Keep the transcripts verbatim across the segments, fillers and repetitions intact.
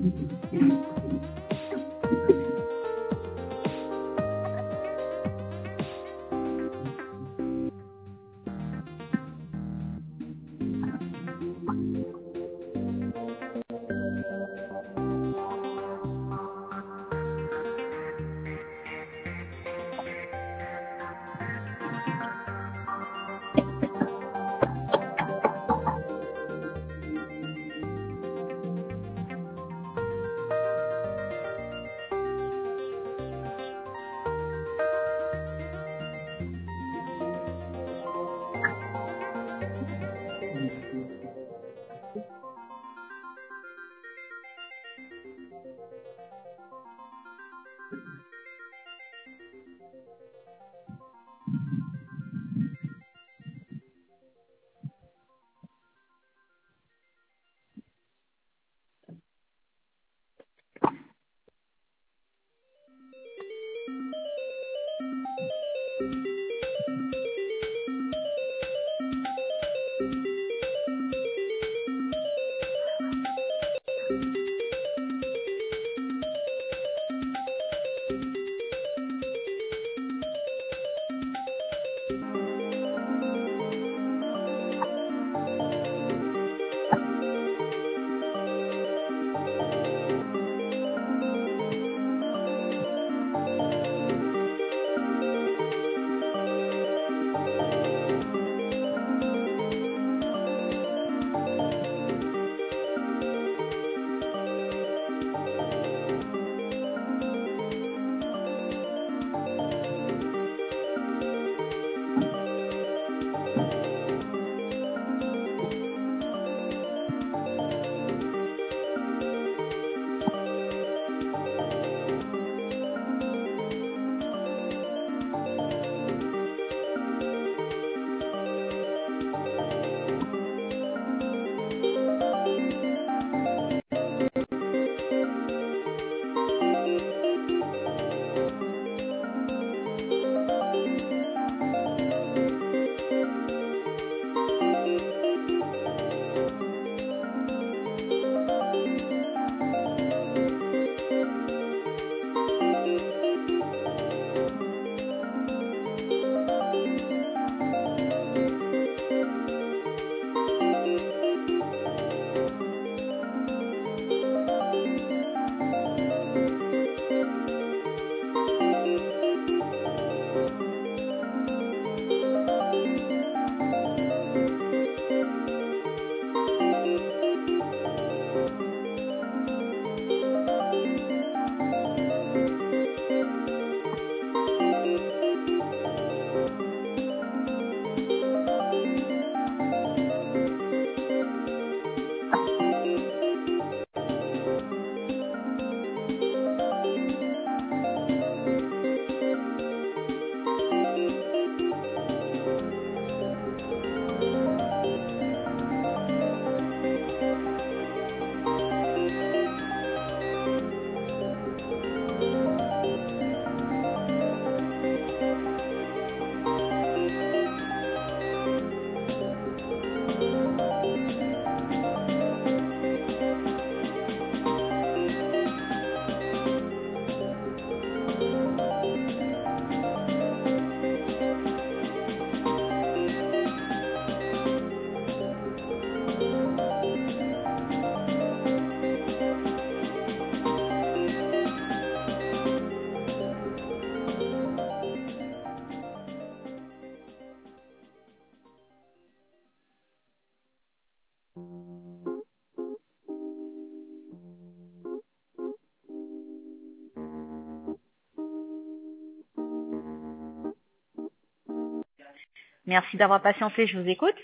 Merci d'avoir patienté, je vous écoute.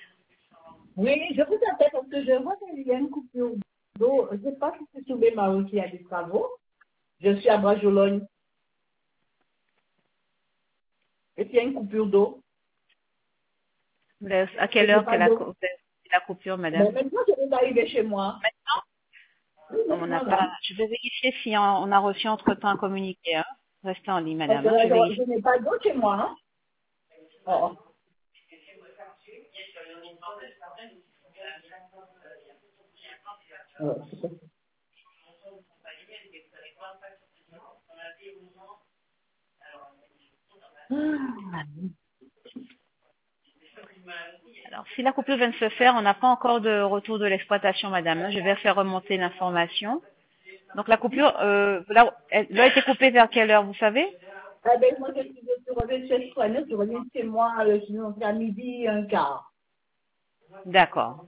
Oui, je vous appelle parce que je vois qu'il y a une coupure d'eau. Je ne sais pas si c'est sur les marins qui a des travaux. Je suis à Brajologne. Et puis il y a une coupure d'eau. À quelle heure que la, la coupure, madame? Mais maintenant, je vais arriver chez moi. Maintenant? Oui, on n'a pas. Je vais vérifier si on, on a reçu entre-temps un communiqué. Hein. Restez en ligne, madame. Parce que je, là, je, je n'ai pas d'eau chez moi. Hein. Oh. Oh, Ah, Alors, si la coupure vient de se faire, on n'a pas encore de retour de l'exploitation, madame. Je vais faire remonter l'information. Donc, la coupure, euh, là, elle, elle a été coupée vers quelle heure, vous savez? ah ben, moi, je suis je reviens chez Soigneur, je reviens chez moi, euh, je suis à midi et un quart. D'accord.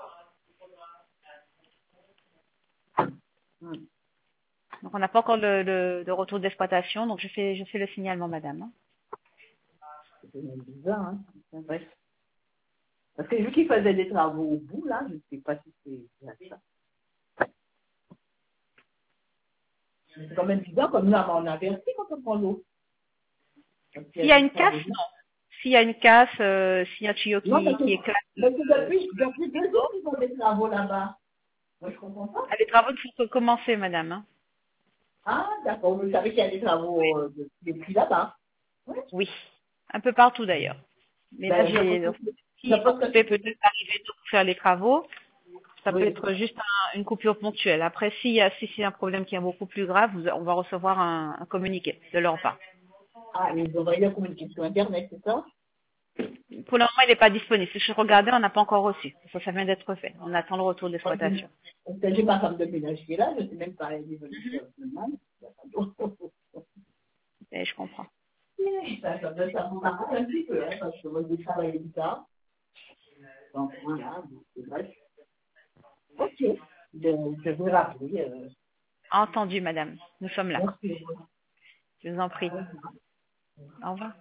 Hmm. Donc, on n'a pas encore le, le- de retour d'exploitation. Donc, je fais, je fais le signalement, madame. C'est même bizarre, hein. Enfin, bref. Parce que vu qu'il faisait des travaux au bout, là, je ne sais pas si c'est c'est ça. C'est quand même bizarre, comme nous, on a averti quand on prend l'eau. Parce qu'il y S'il a y a des une casse, travaux. non. S'il y a une casse, euh, s'il y a un tuyau Non, qui, parce que, qui éclate, parce que euh, depuis, depuis deux jours qu'ils font des travaux là-bas. Moi, je comprends pas. les travaux ne font que commencer, madame. hein. Ah, d'accord, vous savez qu'il y a des travaux euh, de- depuis là-bas. Oui. Oui. Un peu partout, d'ailleurs. Mais là, Ben, je j'ai, pense que, je s'ils sont pense que coupés, c'est... peut-être arriver tôt pour faire les travaux. Ça peut Oui. être juste un- une coupure ponctuelle. Après, s'il y a, si c'est un problème qui est beaucoup plus grave, vous- on va recevoir un, un communiqué de leur part. Ah, ils devraient la communication Internet, c'est ça? Pour le moment, il n'est pas disponible. Si je regardais, on n'a pas encore reçu. Ça, ça vient d'être fait. On attend le retour Parce que d'exploitation. parce que j'ai ma femme de ménage qui est là, je ne sais même pas, elle est venue Mhm. faire le mal. Et je comprends. Ça, ça, ça, ça vous marque un petit peu, hein, parce que moi, j'ai travaillé du tard. Donc, voilà, donc, c'est vrai. Ok. Je, je vais rappeler. Euh, Entendu, madame. Nous sommes là. merci. Je vous en prie. Au revoir.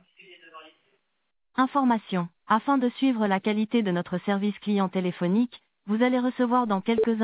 Information. Afin de suivre la qualité de notre service client téléphonique, vous allez recevoir dans quelques